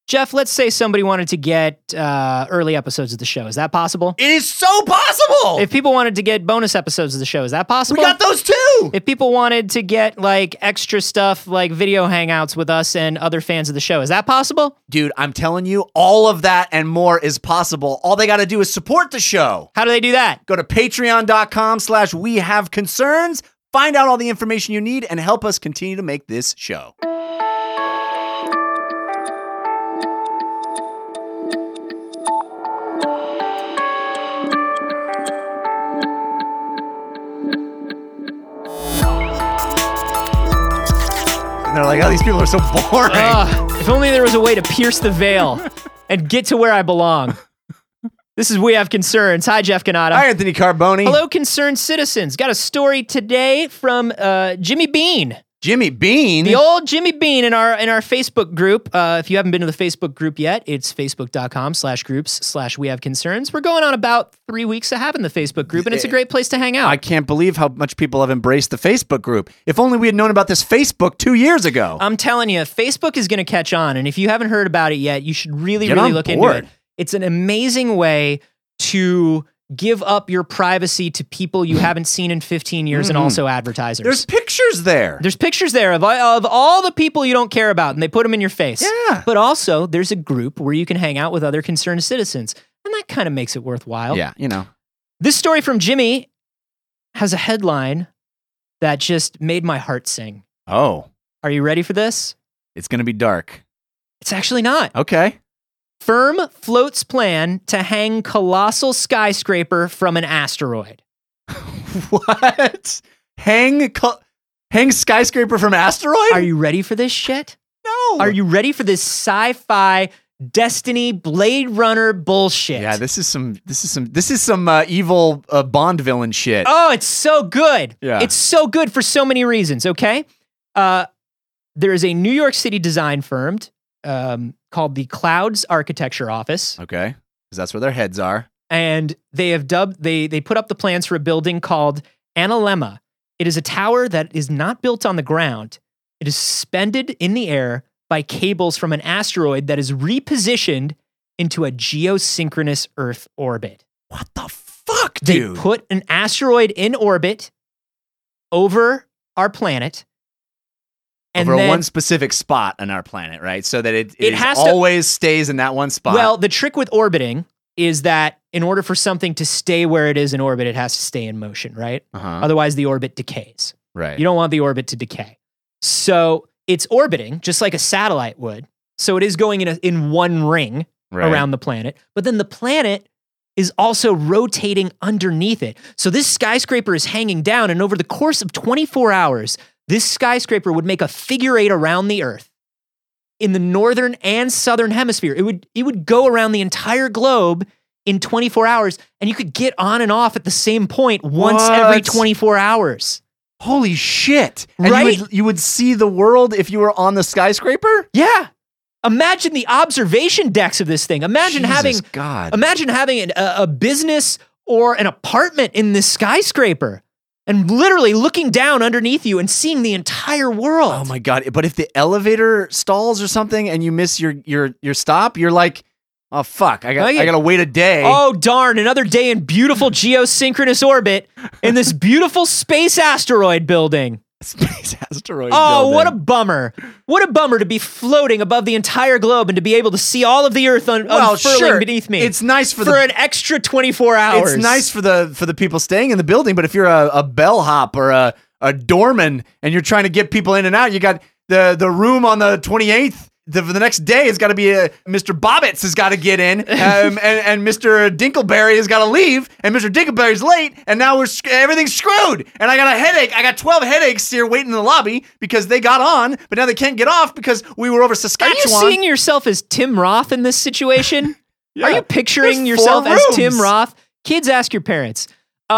Jeff, let's say somebody wanted to get early episodes of the show. Is that possible? It is so possible. If people wanted to get bonus episodes of the show, is that possible? We got those too. If people wanted to get like extra stuff like video hangouts with us and other fans of the show, is that possible? Dude, I'm telling you, all of that and more is possible. All they got to do is support the show. How do they do that? Go to patreon.com/wehaveconcerns, find out all the information you need, and help us continue to make this show. They're like, oh, these people are so boring. If only there was a way to pierce the veil and get to where I belong. This is We Have Concerns. Hi, Jeff Cannata. Hi, Anthony Carboni. Hello, concerned citizens. Got a story today from Jimmy Bean. Jimmy Bean? The old Jimmy Bean in our Facebook group. If you haven't been to the Facebook group yet, it's facebook.com/groups/We Have Concerns. We're going on about 3 weeks of having the Facebook group, and it's a great place to hang out. I can't believe how much people have embraced the Facebook group. If only we had known about this Facebook 2 years ago. I'm telling you, Facebook is going to catch on, and if you haven't heard about it yet, you should really look into it. It's an amazing way to give up your privacy to people you haven't seen in 15 years and also advertisers. There's pictures there. There's pictures there of all the people you don't care about, and they put them in your face. Yeah. But also, there's a group where you can hang out with other concerned citizens, and that kind of makes it worthwhile. Yeah, you know. This story from Jimmy has a headline that just made my heart sing. Oh. Are you ready for this? It's going to be dark. It's actually not. Okay. Firm floats plan to hang colossal skyscraper from an asteroid. What? Hang skyscraper from asteroid? Are you ready for this shit? No. Are you ready for this sci-fi Destiny Blade Runner bullshit? Yeah, this is some evil Bond villain shit. Oh, it's so good. Yeah. It's so good for so many reasons, okay? There is a New York City design firm called the Clouds Architecture Office. Okay, because that's where their heads are. And they have they put up the plans for a building called Analemma. It is a tower that is not built on the ground. It is suspended in the air by cables from an asteroid that is repositioned into a geosynchronous Earth orbit. What the fuck, dude? They put an asteroid in orbit over our planet. And over one specific spot on our planet, right? So that it always stays in that one spot. Well, the trick with orbiting is that in order for something to stay where it is in orbit, it has to stay in motion, right? Otherwise, the orbit decays. Right. You don't want the orbit to decay. So it's orbiting, just like a satellite would. So it is going in one ring around the planet. But then the planet is also rotating underneath it. So this skyscraper is hanging down, and over the course of 24 hours, this skyscraper would make a figure eight around the Earth in the northern and southern hemisphere. It would go around the entire globe in 24 hours, and you could get on and off at the same point once every 24 hours. Holy shit. And right? You would see the world if you were on the skyscraper? Yeah. Imagine the observation decks of this thing. Imagine having a business or an apartment in this skyscraper. And literally looking down underneath you and seeing the entire world. Oh my God. But if the elevator stalls or something and you miss your stop, you're like, oh fuck, I gotta wait a day. Oh darn, another day in beautiful geosynchronous orbit in this beautiful space asteroid building. Space asteroid building. What a bummer. What a bummer to be floating above the entire globe and to be able to see all of the Earth unfurling beneath me. It's nice for an extra 24 hours. It's nice for the people staying in the building, but if you're a bellhop or a doorman and you're trying to get people in and out, you got the room on the 28th. The next day, it's got to be Mr. Bobbitts has got to get in, and Mr. Dinkleberry has got to leave, and Mr. Dinkleberry's late, and now everything's screwed. And I got a headache. I got 12 headaches here waiting in the lobby because they got on, but now they can't get off because we were over Saskatchewan. Are you seeing yourself as Tim Roth in this situation? Yeah. Are you picturing yourself as Tim Roth? Kids, ask your parents.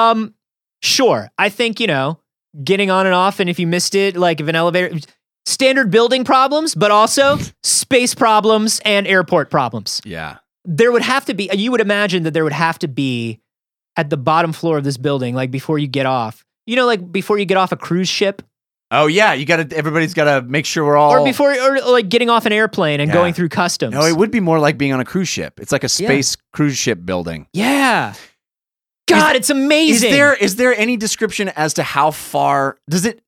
Sure. I think, getting on and off, and if you missed it, like if an elevator... Standard building problems, but also space problems and airport problems. Yeah. There would have to be, you would imagine that there would have to be at the bottom floor of this building, like before you get off. Like before you get off a cruise ship Oh yeah, everybody's gotta make sure we're all. Or like getting off an airplane and going through customs. No, it would be more like being on a cruise ship. It's like a space cruise ship building. Yeah. God, it's amazing. Is there any description as to how far does it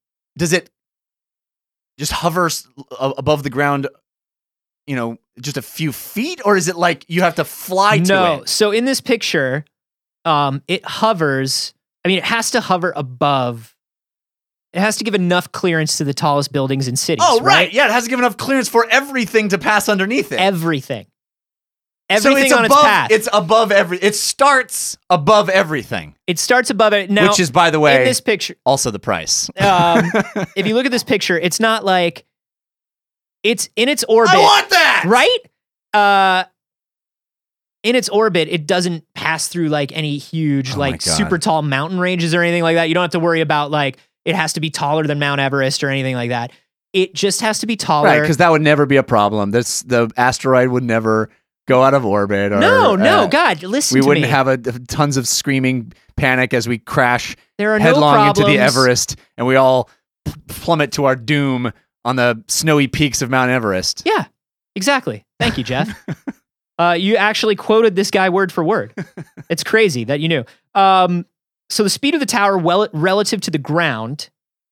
just hover above the ground? You know, just a few feet, or is it like you have to fly to it? No. So in this picture, it hovers. I mean, it has to hover above. It has to give enough clearance to the tallest buildings in cities. Oh, right. Yeah, it has to give enough clearance for everything to pass underneath it. Everything So it's on above, its path. It's above it starts above everything. It starts above it. Now, which is, by the way, in this picture, also the price. If you look at this picture, it's not like it's in its orbit. I want that! Right? In its orbit, it doesn't pass through like any huge, like super tall mountain ranges or anything like that. You don't have to worry about like it has to be taller than Mount Everest or anything like that. It just has to be taller. Right, because that would never be a problem. The asteroid would never go out of orbit. Or, no, God, listen to me. We wouldn't have tons of screaming panic as we crash there are headlong no into the Everest and we all plummet to our doom on the snowy peaks of Mount Everest. Yeah, exactly. Thank you, Jeff. You actually quoted this guy word for word. It's crazy that you knew. So the speed of the tower relative to the ground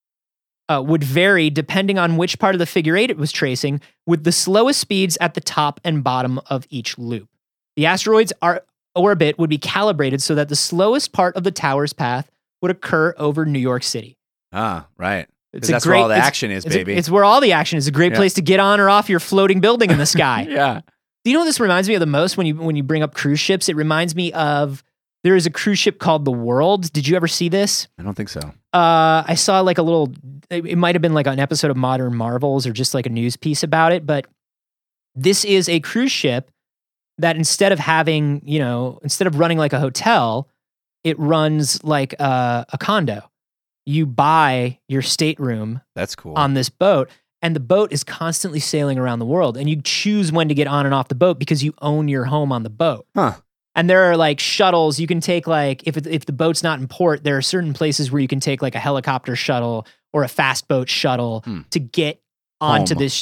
would vary depending on which part of the figure eight it was tracing, with the slowest speeds at the top and bottom of each loop. The asteroid's orbit would be calibrated so that the slowest part of the tower's path would occur over New York City. Ah, right. That's where all the action is, baby. It's where all the action is. A great place to get on or off your floating building in the sky. Yeah. Do you know what this reminds me of the most when you bring up cruise ships? It reminds me of, there is a cruise ship called the World. Did you ever see this? I don't think so. I saw like it might have been like an episode of Modern Marvels or just like a news piece about it. But this is a cruise ship that instead of running like a hotel, it runs like a condo. You buy your stateroom. That's cool. On this boat. And the boat is constantly sailing around the world. And you choose when to get on and off the boat because you own your home on the boat. Huh. And there are like shuttles you can take, like if the boat's not in port, there are certain places where you can take like a helicopter shuttle or a fast boat shuttle to get onto this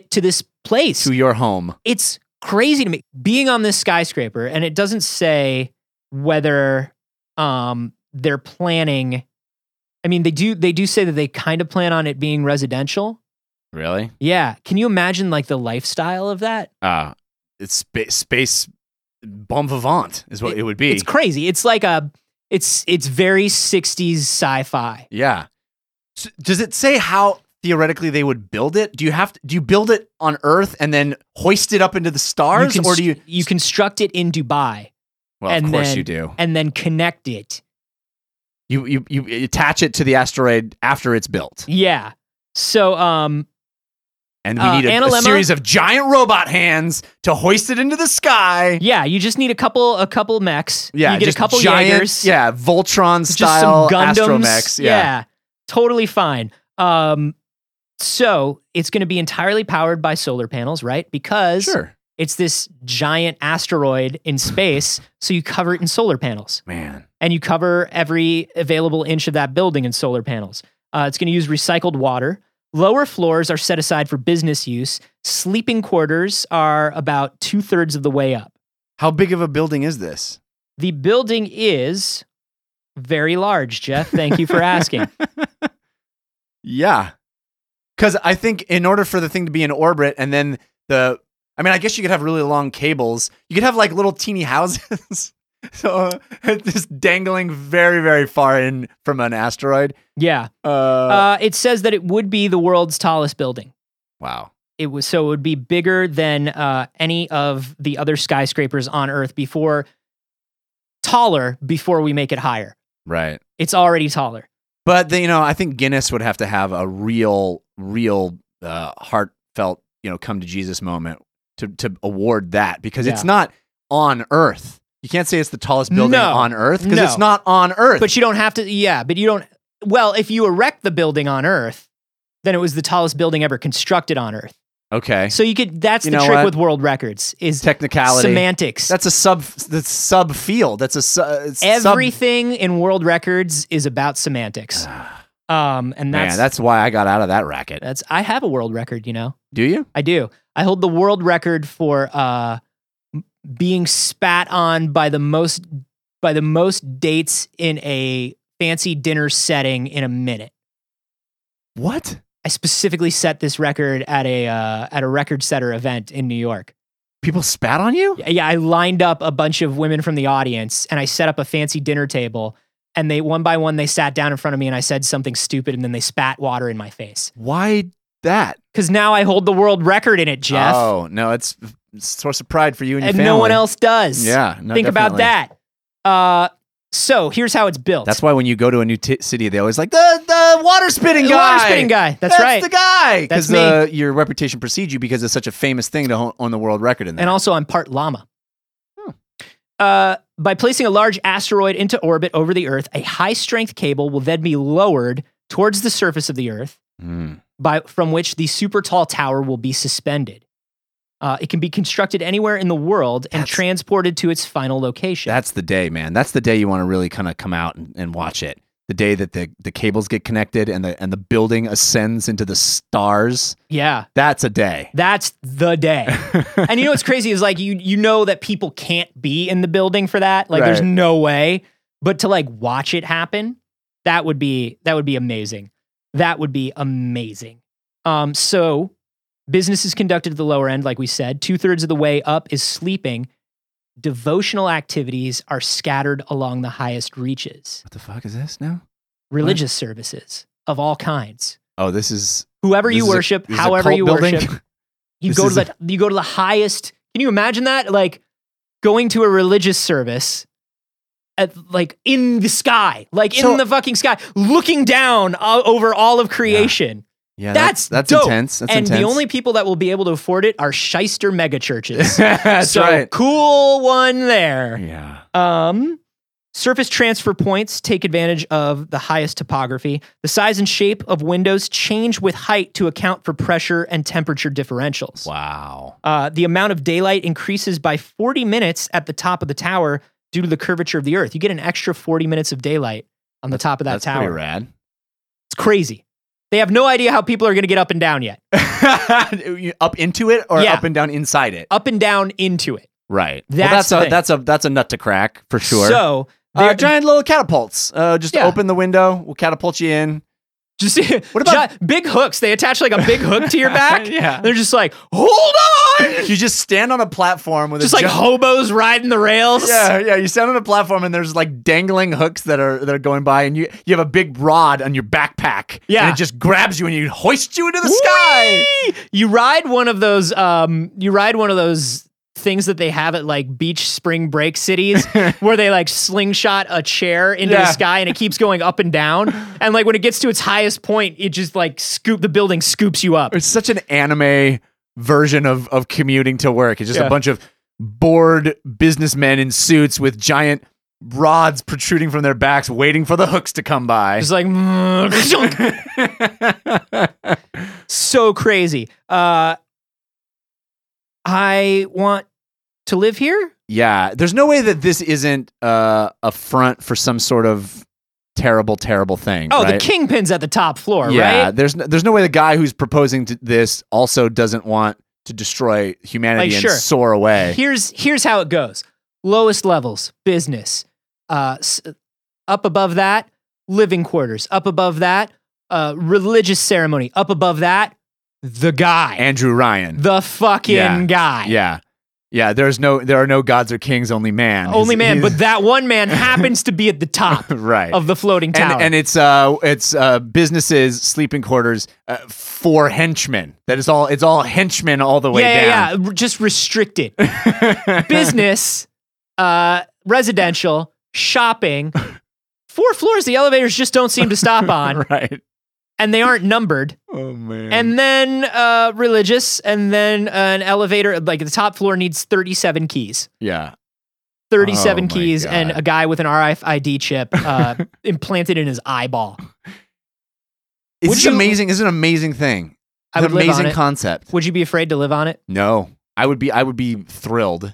place. To your home. It's crazy to me. Being on this skyscraper, and it doesn't say whether they're planning. I mean, they do say that they kind of plan on it being residential. Really? Yeah. Can you imagine like the lifestyle of that? It's space bon vivant is what it would be. It's crazy. It's like it's very 60s sci-fi. Yeah. So does it say how theoretically they would build it? Do you build it on Earth and then hoist it up into the stars, or do you construct it in Dubai? Well, of course you do. And then connect it. You attach it to the asteroid after it's built. Yeah. So and we need a series of giant robot hands to hoist it into the sky. Yeah, you just need a couple mechs. Yeah, you get just a couple giant, Jaegers. Yeah, Voltron just style some Gundams. astromechs. Yeah, totally fine. So it's going to be entirely powered by solar panels, right? Because it's this giant asteroid in space, so you cover it in solar panels. Man. And you cover every available inch of that building in solar panels. It's going to use recycled water. Lower floors are set aside for business use. Sleeping quarters are about 2/3 of the way up. How big of a building is this? The building is very large, Jeff. Thank you for asking. Yeah. Because I think in order for the thing to be in orbit and then I guess you could have really long cables. You could have like little teeny houses. So just dangling very, very far in from an asteroid. Yeah. It says that it would be the world's tallest building. Wow. It would be bigger than any of the other skyscrapers on Earth taller before we make it higher. Right. It's already taller. But I think Guinness would have to have a real heartfelt, come to Jesus moment to award that, because it's not on Earth. You can't say it's the tallest building on Earth because it's not on Earth. But you don't have to. Yeah, but you don't. Well, if you erect the building on Earth, then it was the tallest building ever constructed on Earth. Okay. So you could. That's the trick with world records is technicality, semantics. That's a sub field. That's everything in world records is about semantics. And that's why I got out of that racket. I have a world record, Do you? I do. I hold the world record for being spat on by the most dates in a fancy dinner setting in a minute. What? I specifically set this record at a record setter event in New York. People spat on you? Yeah, I lined up a bunch of women from the audience and I set up a fancy dinner table, and they one by one they sat down in front of me and I said something stupid and then they spat water in my face. Why that? Because now I hold the world record in it, Jeff. Oh, no, it's a source of pride for you and your family. And no one else does. Yeah, no, Think definitely. about that. So here's how it's built. That's why when you go to a new city, they always like the water spitting guy. The water spitting guy. That's right. That's the guy. That's Because your reputation precedes you because it's such a famous thing to own the world record in that. And also, I'm part llama. By placing a large asteroid into orbit over the Earth, a high-strength cable will then be lowered towards the surface of the Earth, from which the super tall tower will be suspended. It can be constructed anywhere in the world and transported to its final location. That's the day, man. That's the day you want to really kind of come out and watch it. The day that the cables get connected and the building ascends into the stars. Yeah. That's a day. That's the day. And what's crazy is like you know that people can't be in the building for that. Like there's no way. But to like watch it happen, that would be amazing. That would be amazing. So business is conducted at the lower end, like we said. 2/3 of the way up is sleeping. Devotional activities are scattered along the highest reaches. What the fuck is this now? Religious services of all kinds. Oh, this is whoever you worship, however you worship. You go to the highest. Can you imagine that? Like going to a religious service like in the sky, like in the fucking sky, looking down over all of creation. Yeah, that's dope. Intense. That's intense. The only people that will be able to afford it are shyster megachurches. That's right. Cool one there. Yeah. Surface transfer points take advantage of the highest topography. The size and shape of windows change with height to account for pressure and temperature differentials. Wow. The amount of daylight increases by 40 minutes at the top of the tower due to the curvature of the Earth. You get an extra 40 minutes of daylight on the top of that tower. That's pretty rad. It's crazy. They have no idea how people are going to get up and down yet. Up into it or up and down inside it? Up and down into it. Right. That's a nut to crack for sure. So giant little catapults. Open the window. We'll catapult you in. Just what about big hooks? They attach like a big hook to your back. Yeah. They're just like, hold on. You just stand on a platform with just like hobos riding the rails. Yeah. You stand on a platform and there's like dangling hooks that are going by, and you have a big rod on your backpack. Yeah. And it just grabs you and you hoist you into the sky. You ride one of those. Things that they have at like beach spring break cities where they like slingshot a chair into the sky and it keeps going up and down. And like when it gets to its highest point, it just like the building scoops you up. It's such an anime version of commuting to work. It's just a bunch of bored businessmen in suits with giant rods protruding from their backs, waiting for the hooks to come by. Just like, so crazy. I want to live here? Yeah. There's no way that this isn't a front for some sort of terrible, terrible thing. Oh, right? The kingpin's at the top floor, yeah, right? There's no way the guy who's proposing this also doesn't want to destroy humanity and soar away. Here's how it goes. Lowest levels, business. Up above that, living quarters. Up above that, religious ceremony. Up above that, the guy. Andrew Ryan. The fucking guy. Yeah. There are no gods or kings, only man. Only man, but that one man happens to be at the top right. of the floating tower. And it's businesses, sleeping quarters for henchmen. It's all henchmen all the way down. Yeah. Just restricted. Business, residential, shopping. 4 floors the elevators just don't seem to stop on. Right. And they aren't numbered. Oh, man. And then religious, and then an elevator, like the top floor needs 37 keys. Yeah. 37 keys and a guy with an RFID chip implanted in his eyeball. It's amazing. It's an amazing thing. It's an amazing concept. Would you be afraid to live on it? No. I would be thrilled.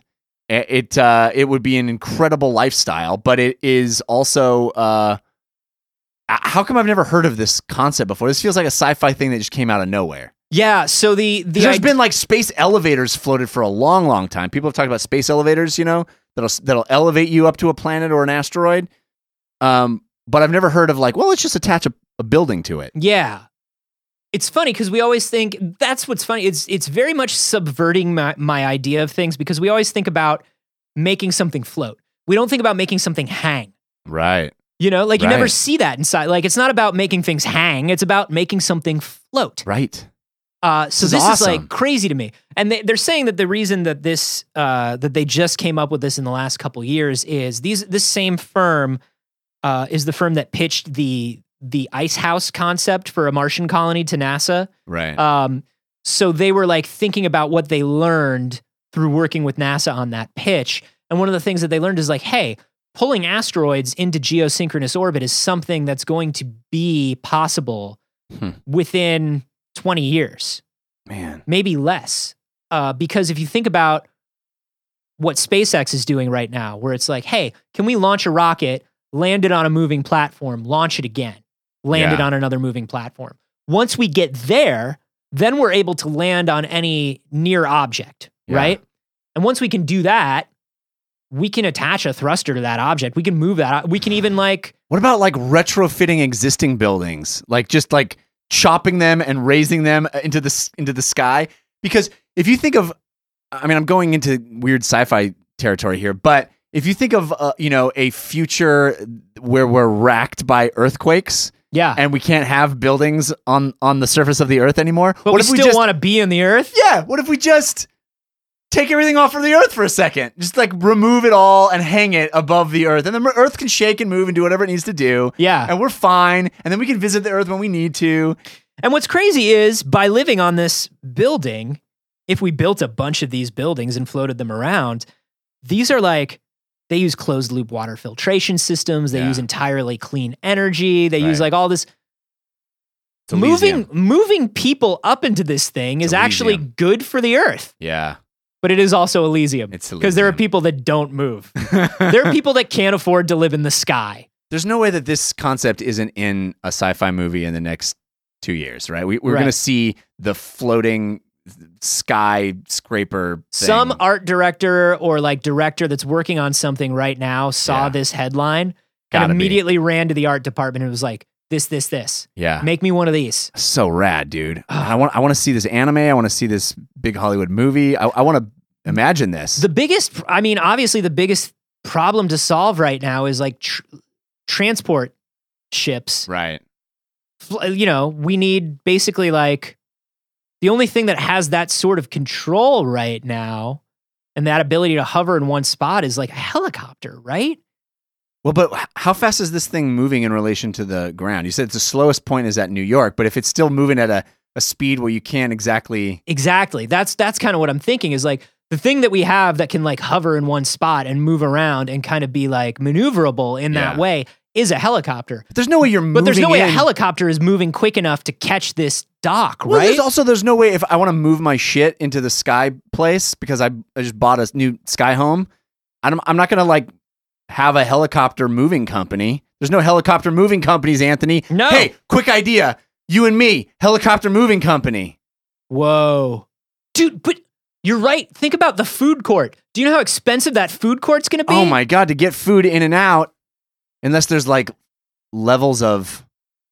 It would be an incredible lifestyle, but it is also How come I've never heard of this concept before? This feels like a sci-fi thing that just came out of nowhere. Yeah, so there's been like space elevators floated for a long, long time. People have talked about space elevators, that'll elevate you up to a planet or an asteroid. But I've never heard of like, well, let's just attach a building to it. Yeah. It's funny because we always think, that's what's funny. It's very much subverting my idea of things because we always think about making something float. We don't think about making something hang. Right. You never see that inside. Like, it's not about making things hang. It's about making something float. Right. So this is awesome. like crazy to me. And they're saying that the reason that this, that they just came up with this in the last couple years is this same firm is the firm that pitched the ice house concept for a Martian colony to NASA. Right. So they were like thinking about what they learned through working with NASA on that pitch. And one of the things that they learned is like, hey, pulling asteroids into geosynchronous orbit is something that's going to be possible within 20 years. Man. Maybe less. Because if you think about what SpaceX is doing right now, where it's like, hey, can we launch a rocket, land it on a moving platform, launch it again, land it on another moving platform. Once we get there, then we're able to land on any near object, right? And once we can do that, we can attach a thruster to that object. We can move that. We can even like... What about like retrofitting existing buildings? Like just like chopping them and raising them into the sky? Because if you think of, I mean, I'm going into weird sci-fi territory here, but if you think of, a future where we're racked by earthquakes, and we can't have buildings on the surface of the earth anymore. But what if we still want to be in the earth? Yeah. What if we just take everything off of the earth for a second? Just like remove it all and hang it above the earth. And the earth can shake and move and do whatever it needs to do. Yeah. And we're fine. And then we can visit the earth when we need to. And what's crazy is by living on this building, if we built a bunch of these buildings and floated them around, these are like, they use closed loop water filtration systems. They use entirely clean energy. They use like all this. Moving people up into this thing is actually good for the earth. Yeah. But it is also Elysium. Because there are people that don't move. There are people that can't afford to live in the sky. There's no way that this concept isn't in a sci-fi movie in the next 2 years, right? We're going to see the floating skyscraper thing. Some art director or like director that's working on something right now saw this headline and immediately ran to the art department and was like, this. Yeah. Make me one of these. So rad, dude. I want to see this anime. I want to see this big Hollywood movie. I want to imagine this. Obviously the biggest problem to solve right now is like transport ships. Right. We need basically like the only thing that has that sort of control right now and that ability to hover in one spot is like a helicopter, right? Well, but how fast is this thing moving in relation to the ground? You said the slowest point is at New York, but if it's still moving at a speed where you can't exactly... Exactly. That's kind of what I'm thinking is like the thing that we have that can like hover in one spot and move around and kind of be like maneuverable in that way is a helicopter. But there's no way you're moving. But there's no way a helicopter is moving quick enough to catch this dock, well, right? There's no way if I want to move my shit into the sky place because I just bought a new sky home. I'm not going to like have a helicopter moving company. There's no helicopter moving companies, Anthony. No. Hey, quick idea. You and me, helicopter moving company. Whoa. Dude, but you're right. Think about the food court. Do you know how expensive that food court's going to be? Oh my God, to get food in and out, unless there's like levels of,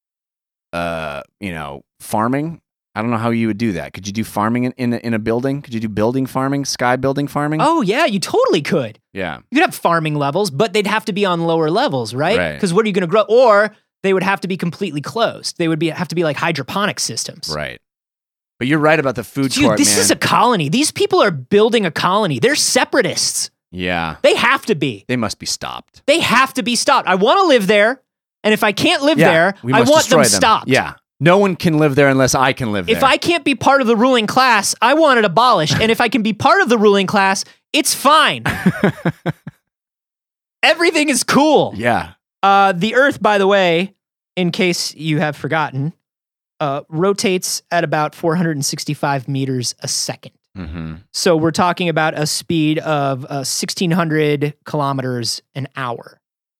farming. I don't know how you would do that. Could you do farming in a building? Could you do building farming, sky building farming? Oh yeah, you totally could. Yeah. You could have farming levels, but they'd have to be on lower levels, right? Right. Because what are you going to grow? Or they would have to be completely closed. They would have to be like hydroponic systems. Right. But you're right about the food Dude, court, this is a colony. These people are building a colony. They're separatists. Yeah. They have to be. They must be stopped. They have to be stopped. I want to live there, and if I can't live there, I want them stopped. Yeah. No one can live there unless I can live there. If I can't be part of the ruling class, I want it abolished. And if I can be part of the ruling class, it's fine. Everything is cool. Yeah. The Earth, by the way, in case you have forgotten, rotates at about 465 meters a second. Mm-hmm. So we're talking about a speed of 1,600 kilometers an hour.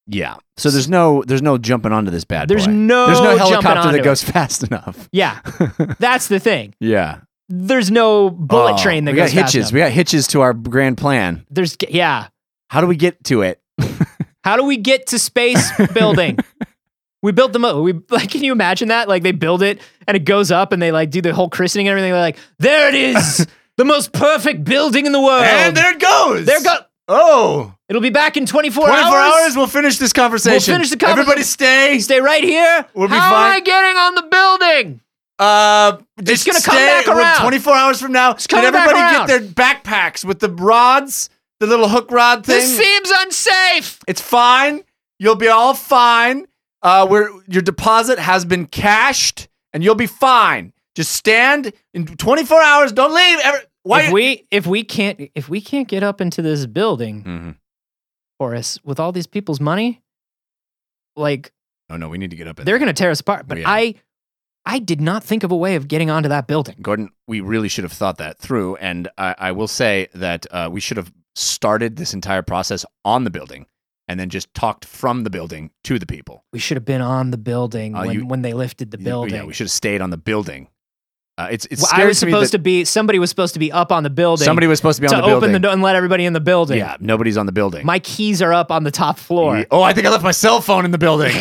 Yeah. So there's no jumping onto this bad There's boy. no There's no jumping helicopter onto that it. goes fast enough. Yeah, that's the thing. Yeah. There's no bullet train that we got goes fast hitches. enough. We got hitches to our grand plan. Yeah. How do we get to it? How do we get to space building? We built the can you imagine that? Like they build it and it goes up and they like do the whole christening and everything. They're like, there it is, the most perfect building in the world. And there it goes. There it goes. Oh. It'll be back in 24 24 hours. hours, we'll finish this conversation. We'll finish the conversation. Everybody stay. Stay right here. We'll be How fine. am I getting on the building? Just gonna come back around. 24 hours from now, did coming back everybody around. get their backpacks with the rods, the little hook rod thing? This seems unsafe. It's fine. You'll be all fine. Your deposit has been cashed, and you'll be fine. Just stand in 24 hours. Don't leave. If we can't get up into this building, Mm-hmm. Horace, with all these people's money, like Oh no, we need to get up. they're gonna tear us apart. But Yeah. I did not think of a way of getting onto that building. Gordon, we really should have thought that through, and I will say that we should have started this entire process on the building, and then just talked from the building to the people. We should have been on the building when they lifted the building. Yeah, we should have stayed on the building. It's Well, scary to me that somebody was supposed to be up on the building. somebody was supposed to be on to the building. open the door and let everybody in the building. Yeah, nobody's on the building. My keys are up on the top floor. Oh, I think I left my cell phone in the building.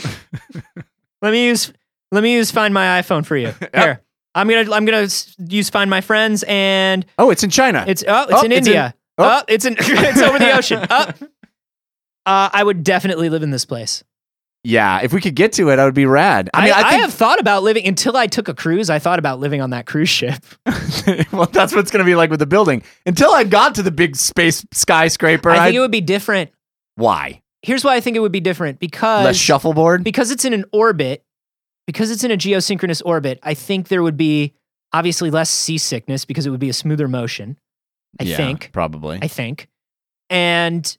Let me use Find My iPhone for you. Here. I'm gonna use Find My Friends, and Oh, it's in China. it's in India. It's over the ocean. I would definitely live in this place. Yeah, if we could get to it, I would be rad. I think have thought about living until I took a cruise. I thought about living on that cruise ship. well, that's what it's going to be like with the building. Until I got to the big space skyscraper, I think it would be different. Why? Here's why I think it would be different because Less shuffleboard? because it's in an orbit, because it's in a geosynchronous orbit. I think there would be obviously less seasickness because it would be a smoother motion. I think probably. and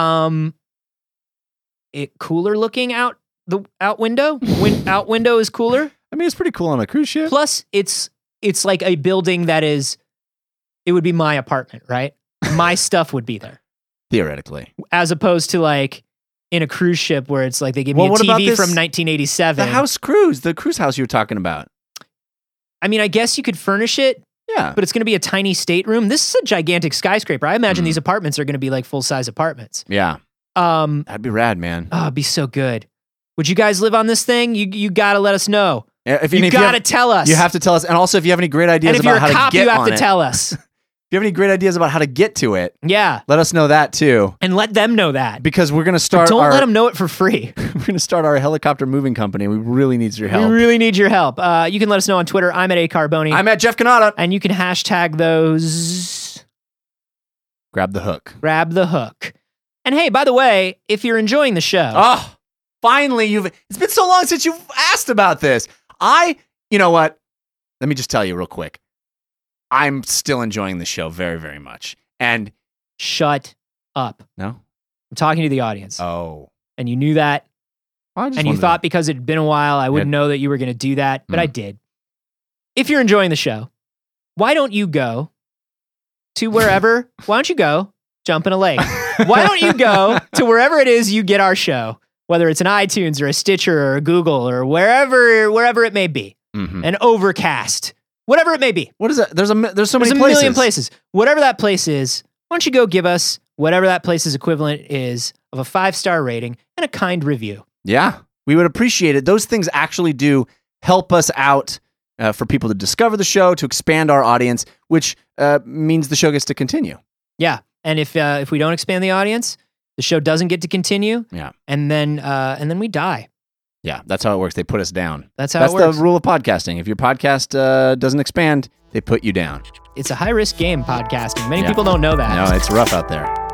it cooler looking out window. Out window is cooler. I mean, it's pretty cool on a cruise ship. Plus, it's like a building that is. It would be my apartment, right? My stuff would be there, Theoretically. as opposed to like in a cruise ship where it's like they give me a what about TV this- from 1987. The cruise house you were talking about. I mean, I guess you could furnish it, Yeah. but it's going to be a tiny stateroom. This is a gigantic skyscraper. I imagine these apartments are going to be like full-size apartments. Yeah. That'd be rad, man. Oh, it'd be so good. Would you guys live on this thing? You got to let us know. If You got to tell us. You have to tell us. And also, if you have any great and ideas if you're about a how cop, to get you have on to it, tell us. if you have any great ideas about how to get to it, Yeah. let us know that too. And let them know that. Because we're going to start Don't let them know it for free. we're going to start our helicopter moving company. We really need your help. We really need your help. You can let us know on Twitter. I'm at @Carboni. I'm at Jeff Canada. And you can hashtag those. Grab the hook. Grab the hook. And hey, by the way, if you're enjoying the show. Oh, finally, it's been so long since you've asked about this. You know what? Let me just tell you real quick. I'm still enjoying the show very, very much. And Shut up. no? I'm talking to the audience. Oh. And you knew that. And you thought because it had been a while, I wouldn't know that you were going to do that. But I did. If you're enjoying the show, why don't you go to wherever? Why don't you go jump in a lake? Why don't you go to wherever it is you get our show, whether it's an iTunes or a Stitcher or a Google or wherever it may be, an Overcast, whatever it may be. What is that? There's so many There's a places. million places. Whatever that place is, why don't you go give us whatever that place's equivalent is of a 5-star rating and a kind review. Yeah, we would appreciate it. Those things actually do help us out for people to discover the show, to expand our audience, which means the show gets to continue. Yeah. And if we don't expand the audience, the show doesn't get to continue. Yeah. And then we die. Yeah, that's how it works. They put us down. That's how it works. That's the rule of podcasting. If your podcast doesn't expand, they put you down. It's a high-risk game, podcasting. Many people don't know that. No, it's rough out there.